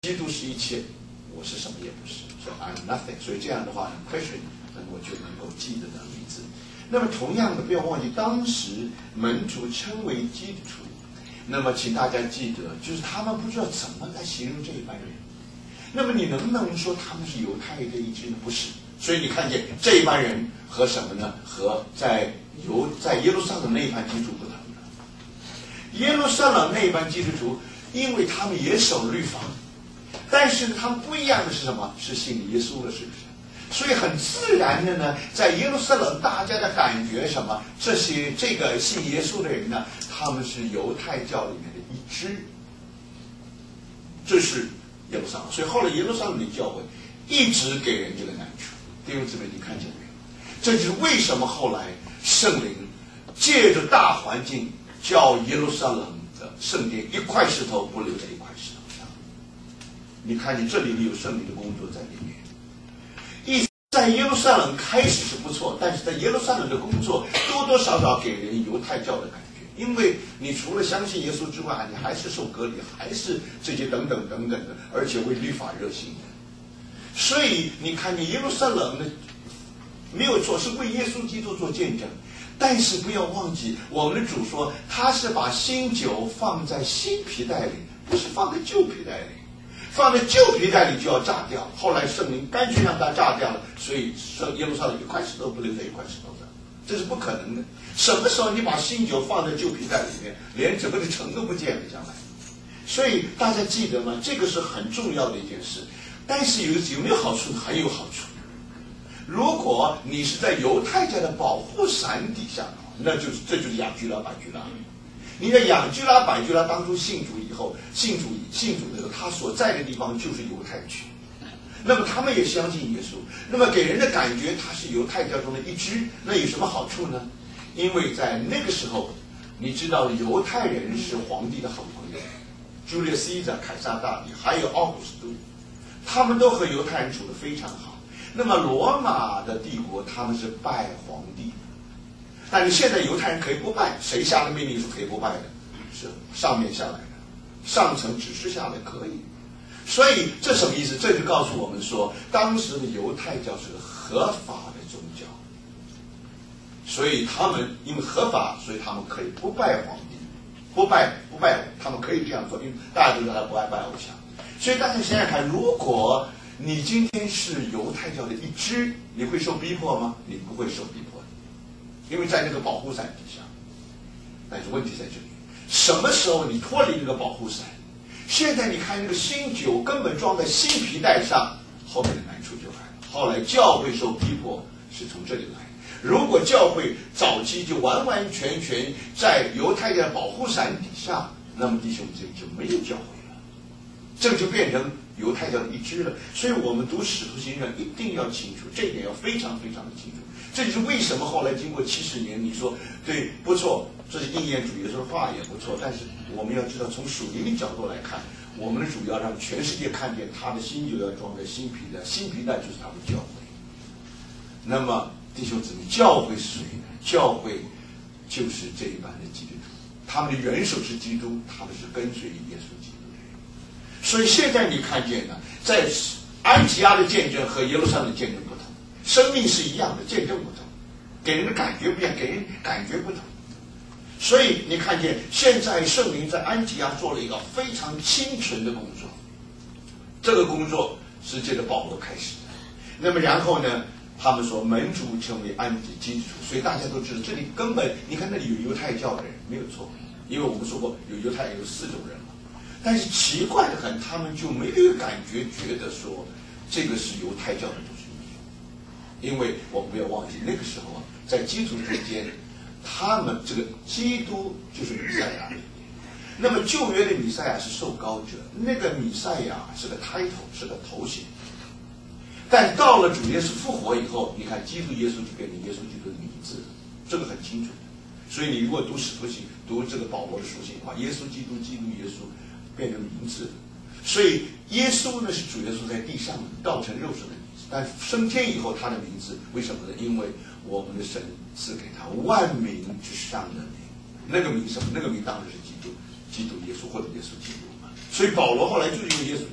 基督是一切，我是什么也不是，所以 I'm nothing。所以这样的话呢 ，Christian 我就能够记得的名字。那么同样的，不要忘记，当时门徒称为基督徒。那么请大家记得，就是他们不知道怎么来形容这一班人。那么你能不能说他们是犹太的一支呢？不是。所以你看见这一班人和什么呢？和在耶路撒冷那一班基督徒不同的。耶路撒冷那一班基督徒，因为他们也守律法，但是他们不一样的是什么？是信耶稣了，是不是？所以很自然的呢，在耶路撒冷大家的感觉什么？这个信耶稣的人呢，他们是犹太教里面的一支，这是耶路撒冷。所以后来耶路撒冷的教会一直给人这个难处。弟兄姊妹，你看见没有？这就是为什么后来圣灵借着大环境叫耶路撒冷的圣殿一块石头不留在一块石头上。你看见这里有圣灵的工作在里面。在耶路撒冷开始是不错，但是在耶路撒冷的工作多多少少给人犹太教的感觉，因为你除了相信耶稣之外，你还是受割礼，还是这些等等等等的，而且为律法热心的。所以你看见耶路撒冷呢，没有错，是为耶稣基督做见证，但是不要忘记，我们的主说他是把新酒放在新皮袋里，不是放在旧皮袋里。放在旧皮袋里就要炸掉，后来圣灵干脆让它炸掉了，所以耶路撒冷一块石头不留在一块石头上，这是不可能的。什么时候你把新酒放在旧皮袋里面，连整个的城都不见了将来。所以大家记得吗？这个是很重要的一件事。但是有没有好处？很有好处。如果你是在犹太教的保护伞底下，这就是养居拉、百居拉。你的养居拉、百居拉当初信主以后，信主的时候，他所在的地方就是犹太区，那么他们也相信耶稣，那么给人的感觉他是犹太教中的一支，那有什么好处呢？因为在那个时候，你知道犹太人是皇帝的好朋友，朱利亚西扎、凯撒大帝，还有奥古斯都，他们都和犹太人处得非常好。那么罗马的帝国他们是拜皇帝。但你现在犹太人可以不拜，谁下的命令是可以不拜的？是上面下来的，上层指示下来可以。所以这什么意思？这就告诉我们说，当时的犹太教是合法的宗教，所以他们因为合法，所以他们可以不拜皇帝，不拜，他们可以这样做，因为大家都知道他不爱拜偶像。所以大家想想看，如果你今天是犹太教的一支，你会受逼迫吗？你不会受逼迫。因为在那个保护伞底下，但是问题在这里，什么时候你脱离那个保护伞？现在你看那个新酒根本装在新皮带上，后面的难处就来了。后来教会受逼迫是从这里来。如果教会早期就完完全全在犹太教保护伞底下，那么弟兄姊妹就没有教会了，这就变成犹太教的一支了。所以我们读使徒行传一定要清楚，这一点要非常非常的清楚。这就是为什么后来经过70年，你说对不错，这是应验主耶稣的话也不错。但是我们要知道，从属灵的角度来看，我们的主要让全世界看见他的新酒要装在新皮带，新皮带就是他的教会。那么弟兄姊妹，教会是谁呢？教会就是这一班的基督徒，他们的元首是基督，他们是跟随耶稣基督的人。所以现在你看见呢，在安提阿的见证和耶路撒冷的见证不同。生命是一样的，见证不同，给人的感觉不一样，给人感觉不同。所以你看见现在圣灵在安提阿做了一个非常清纯的工作，这个工作是借着保罗开始的。那么然后呢，他们说门徒成为安提基督徒，所以大家都知道这里根本你看那里有犹太教的人没有错，因为我们说过有犹太有4种人嘛。但是奇怪的很，他们就没有感觉觉得说这个是犹太教的东西。因为我们不要忘记，那个时候啊，在基督之间，他们这个基督就是弥赛亚。那么旧约的弥赛亚是受膏者，那个弥赛亚是个 title， 是个头衔。但到了主耶稣复活以后，你看基督耶稣就变成耶稣基督的名字，这个很清楚的。所以你如果读使徒行，读这个保罗的书信的话，耶稣基督、基督耶稣变成名字。所以耶稣呢是主耶稣在地上道成肉身的。但升天以后，他的名字为什么呢？因为我们的神赐给他万名之上的名，那个名什么？那个名当然是基督耶稣或者耶稣基督嘛。所以保罗后来就是用耶稣基督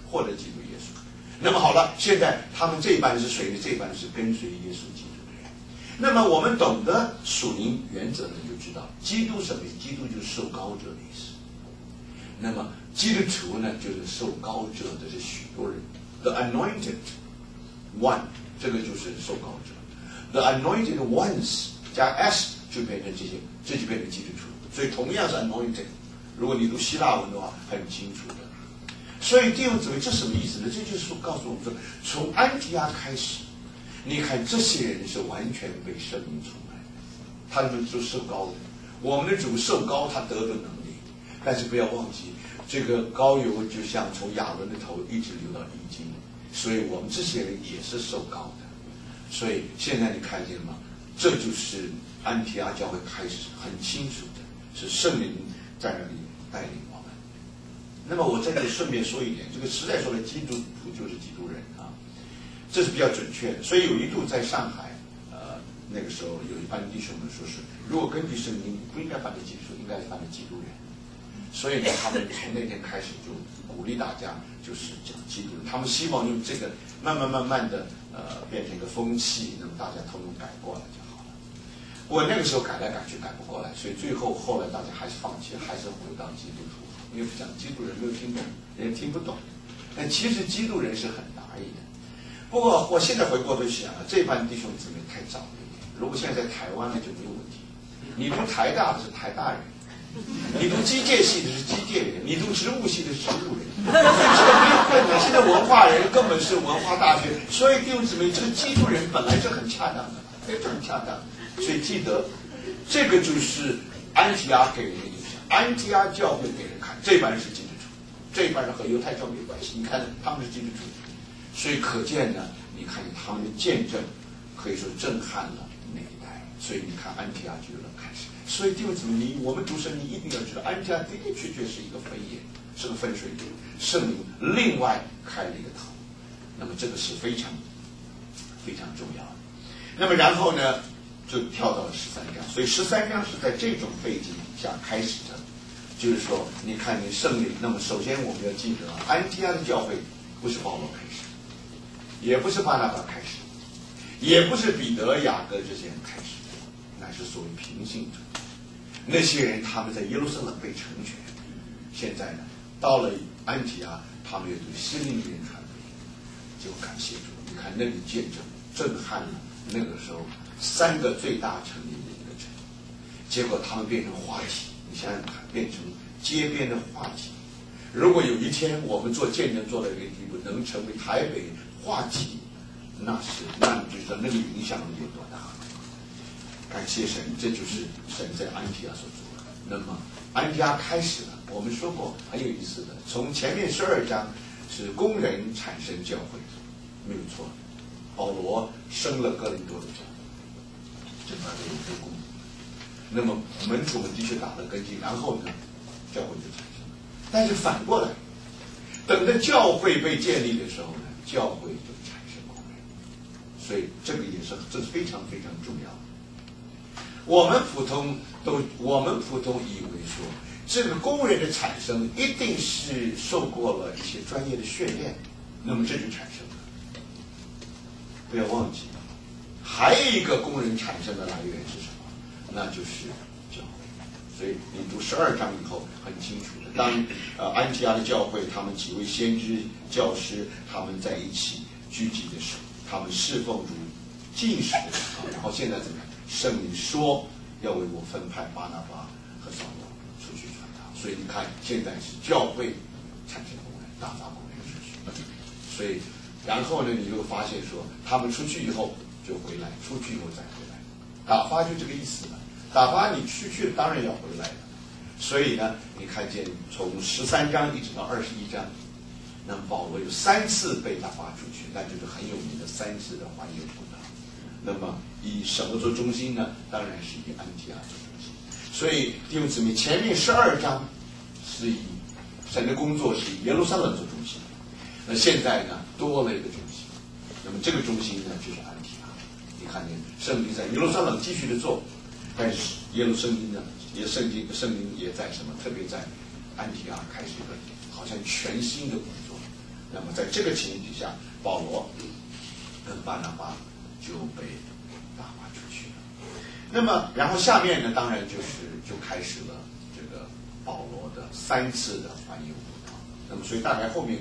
或者基督耶稣。那么好了，现在他们这一班是谁呢？这一班是跟随耶稣基督的人。那么我们懂得属灵原则呢，就知道基督什么意思？基督就是受膏者的意思。那么基督徒呢，就是受膏者的是许多人 ，the anointed one， 这个就是受膏者。The anointed ones 加 s 就变成这就变成基督徒。所以同样是 anointed， 如果你读希腊文的话，很清楚的。所以弟兄姊妹，这什么意思呢？这就是告诉我们说，从安提阿开始，你看这些人是完全被圣灵充满的，他们都受膏的。我们的主受膏，他得的能力，但是不要忘记，这个膏油就像从亚伦的头一直流到衣襟，所以我们这些人也是受膏的。所以现在你看见了吗？这就是安提阿教会开始很清楚的，是圣灵在那里带领我们。那么我在这里顺便说一点，这个实在说的基督徒就是基督人啊，这是比较准确的。所以有一度在上海，那个时候有一班弟兄们说是，如果根据圣经，不应该犯的基督徒，应该是犯的基督人。所以呢，他们从那天开始就鼓励大家，就是讲基督人。他们希望用这个慢慢的变成一个风气，那么大家统统改过来就好了。我那个时候改来改去改不过来，所以后来大家还是放弃，还是回到基督徒，因为讲基督人没有听懂，人家听不懂。但其实基督人是很难易的。不过我现在回过头想了，这班弟兄姊妹太早了一点。如果现在在台湾呢，就没有问题。你读台大的是台大人，你读机械系的是机械人，你读植物系的是植物人，这个没有困难。现在文化人根本是文化大学，所以弟兄姊妹，这个基督人本来是很恰当的，非常恰当。所以记得，这个就是安提阿给人的影响。安提阿教会给人看，这班人是基督徒，这班人和犹太教没关系。你看他们是基督徒，所以可见呢，你看见他们的见证，可以说震撼了那一代。所以你看安提阿就有了开始。所以弟兄姊妹，我们读圣经一定要知道，安提阿的确是一个分野，是个分水岭，圣灵另外开了一个头。那么这个是非常非常重要的。那么然后呢，就跳到了13章。所以13章是在这种背景下开始的，就是说，你看见圣灵。那么首先我们要记得，安提阿的教会不是保罗开始，也不是巴拿巴开始，也不是彼得、雅各这些人开始，乃是所谓平信徒。那些人他们在耶路撒冷被成全，现在呢，到了安提阿，他们又对新灵人传福音，就感谢主。你看那个见证震撼了那个时候3个最大城里的一个城，结果他们变成话题。你想想看，变成街边的话题。如果有一天我们做见证做到一个地步，能成为台北话题，那你就知道那个影响力有多大。感谢神，这就是神在安提阿所做的。那么安提阿开始了，我们说过很有意思的，从前面12章是工人产生教会，没有错。保罗生了哥林多的教会，这方面有这个功。那么门徒们的确打了根基，然后呢，教会就产生了。但是反过来，等着教会被建立的时候呢，教会就产生工人。所以这个这是非常非常重要的。我们普通以为说，这个工人的产生一定是受过了一些专业的训练，那么这就产生了。不要忘记，还有一个工人产生的来源是什么？那就是教会。所以你读12章以后很清楚的，当安提阿的教会，他们几位先知、教师，他们在一起聚集的时候，他们侍奉主、禁食的时候，然后现在怎么样？圣灵说要为我分派巴拿巴和扫罗出去传道，所以你看，现在是教会产生工人，打发工人出去。所以，然后呢，你就发现说，他们出去以后就回来，出去以后再回来，打发就这个意思了。打发你出去，当然要回来了。所以呢，你看见从13章一直到21章，那么保罗有3次被打发出去，那就是很有名的3次的环游布道。那么以什么做中心呢？当然是以安提阿做中心。所以弟兄姊妹，前面12章是以神的工作是以耶路撒冷做中心，那现在呢多了一个中心，那么这个中心呢就是安提阿。你看见圣灵在耶路撒冷继续的做，但是耶路圣经呢，圣灵也在什么？特别在安提阿开始一个好像全新的工作， 那么在这个情形底下，保罗跟巴拿巴就被打发出去了。那么然后下面呢，当然就开始了这个保罗的3次的环游布道。那么所以大概后面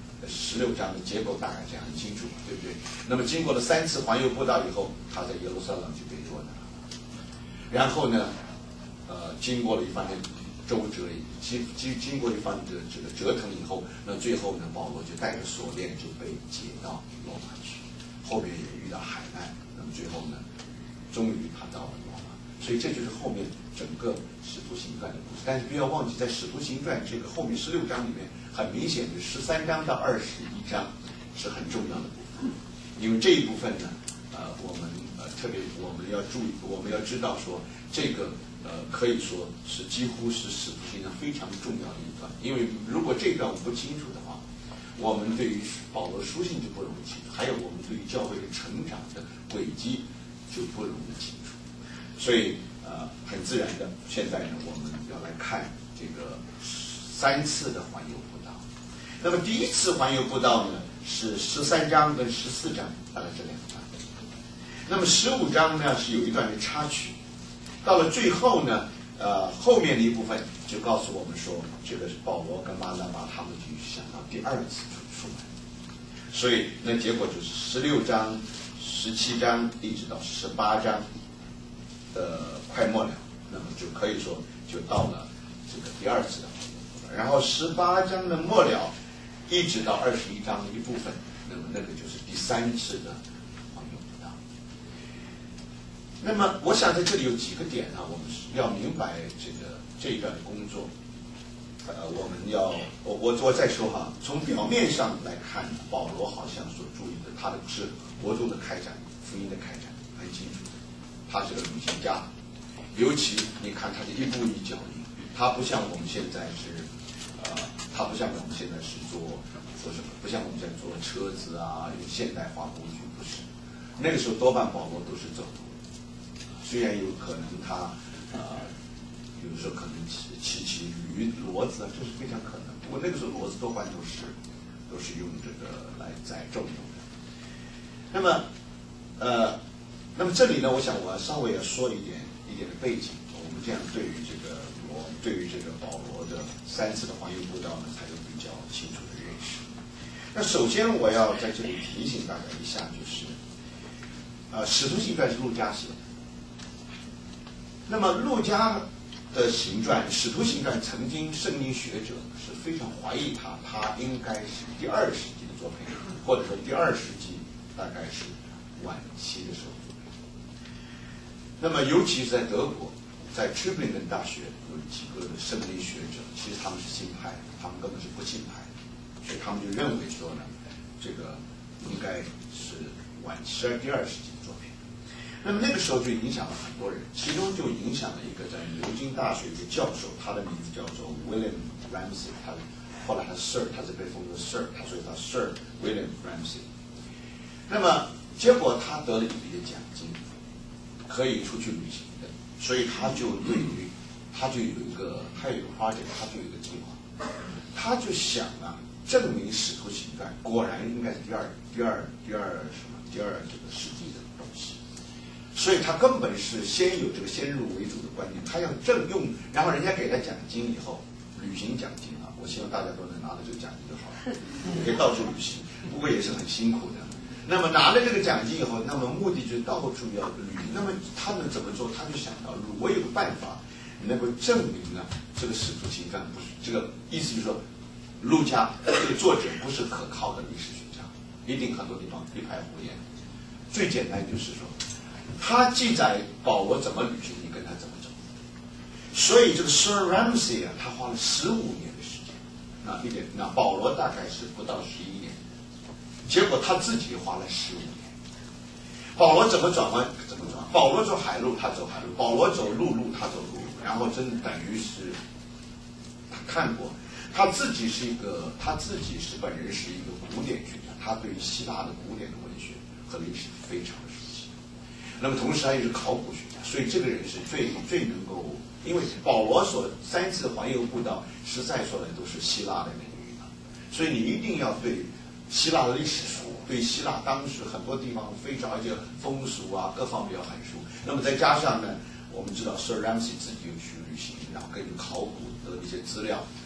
16章的结构大概这样很清楚，对不对？那么经过了3次环游布道以后，他在耶路撒冷就被捉拿了。然后呢，经过了一番的周折，经过一番的这个折腾以后，那最后呢，保罗就带着锁链就被解到罗马去。后面也遇到海难，那么最后呢，终于他到了罗马。所以这就是后面整个使徒行传的故事。但是不要忘记，在使徒行传这个后面16章里面，很明显的13章到21章是很重要的部分，因为这一部分呢，我们特别我们要注意，我们要知道说这个可以说是几乎是使徒行传非常重要的一段，因为如果这段我们不清楚的话，我们对于保罗书信就不容易清楚，还有我们对于教会的成长的轨迹就不容易清楚。所以很自然的，现在呢我们要来看这个3次的环游布道。那么第一次环游布道呢是13章跟14章，大概这2章。那么15章呢是有一段的插曲，到了最后呢，后面的一部分就告诉我们说，这个是保罗跟巴拿巴他们就想到第2次出来，所以那结果就是16章、17章一直到18章的快末了，那么就可以说就到了这个第2次的环游布道。然后18章的末了一直到21章的一部分，那么那个就是第3次的环游布道。那么我想在这里有几个点呢，我们要明白这一段的工作。我们要我再说哈，从表面上来看，保罗好像所注意的，他的是活动的开展、福音的开展很清楚的，他是个旅行家，尤其你看他的一步一脚印，他不像我们现在是做什么，不像我们现在做车子啊，有现代化工具，不是。那个时候多半保罗都是走路，虽然有可能他有时候可能骑驴骡子啊，这是非常可能。不过那个时候骡子多半都是用这个来载重用的。那么这里呢，我想我稍微要说一点的背景，我们这样对于这个保罗的3次的环游布道呢，才有比较清楚的认识。那首先我要在这里提醒大家一下，就是使徒行传是路加写的。那么路加的行传，使徒行传曾经圣经学者是非常怀疑他应该是第2世纪的作品，或者说第2世纪大概是晚期的时候作品。那么尤其是在德国，在 Tübingen 大学有几个圣经学者，其实他们是新派的，他们根本是不信派的，所以他们就认为说呢，这个应该是第2世纪的作品。那么那个时候就影响了很多人，其中就影响了一个在牛津大学的教授，他的名字叫做 William Ramsey， 后来他 Sir， 他是被封作 Sir， 所以他 Sir William Ramsey。那么结果他得了一笔的奖金，可以出去旅行的，所以他有一个 project， 他就有一个计划，他就想证明使徒行传果然应该是第二这个世纪的东西。所以他根本是先有这个先入为主的观念，他要然后人家给他奖金以后，旅行奖金啊，我希望大家都能拿到这个奖金就好了，可以到处旅行，不过也是很辛苦的。那么拿了这个奖金以后，那么目的就是到处要旅行。那么他们怎么做？他就想到，我有个办法能够证明这个使徒行传不是这个意思，就是说，路加这个作者不是可靠的历史学家，一定很多地方一派胡言。最简单就是说，他记载保罗怎么旅行，你跟他怎么走。所以这个 Sir Ramsey 他花了15年的时间，那保罗大概是不到11年，结果他自己花了15年。保罗怎么转弯怎么转弯，保罗走海路他走海路，保罗走陆路他走陆路，然后真的等于是他看过，他自己本人是一个古典学家，他对于希腊的古典的文学和历史非常的熟悉。那么同时他也是考古学家，所以这个人是最能够，因为保罗所3次环游布道实在说的都是希腊的领域所以你一定要对希腊的历史书，对希腊当时很多地方非常而且风俗啊各方面有很熟。那么再加上呢，我们知道 Sir Ramsay 自己有去旅行，然后根据考古的一些资料，